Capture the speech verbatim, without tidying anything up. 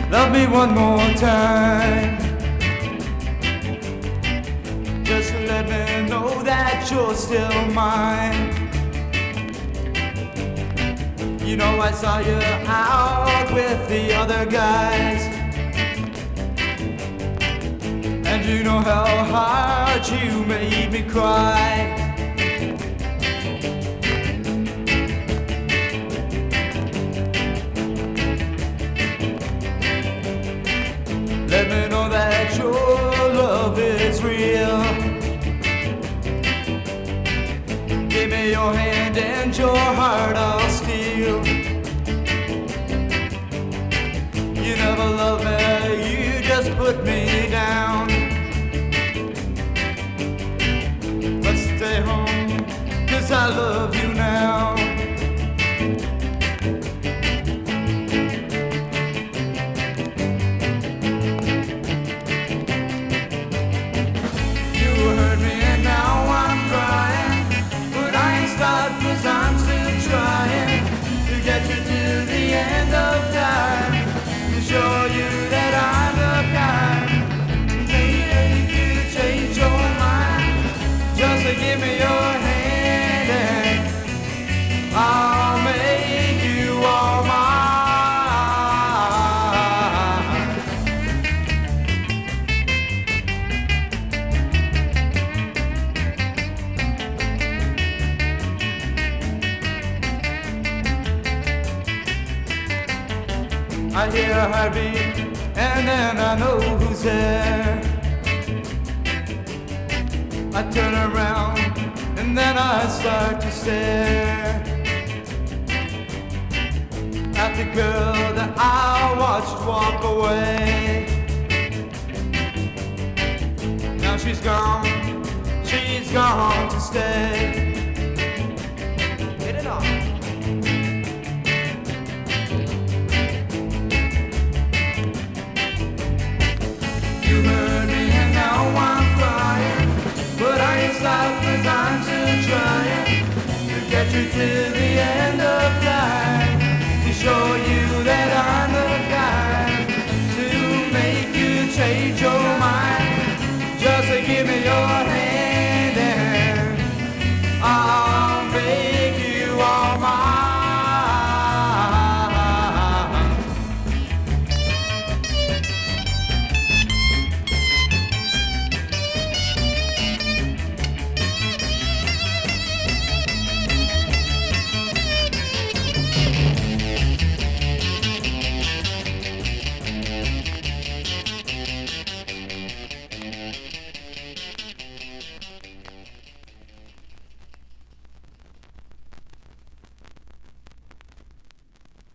Love me one more time. Just let me know that you're still mine. You know I saw you out with the other guys, and you know how hard you made me cry. Let me know that your love is real. Give me your hand and your heart I'll steal. You never loved me, you just put me down. But stay home, 'cause I love you now. Show you that I'm the kind. Maybe you change your mind. Just give me your hand and I'll make you all mine. I hear a heartbeat, and then I know who's there. I turn around, and then I start to stare at the girl that I watched walk away. Now she's gone, she's gone to stay.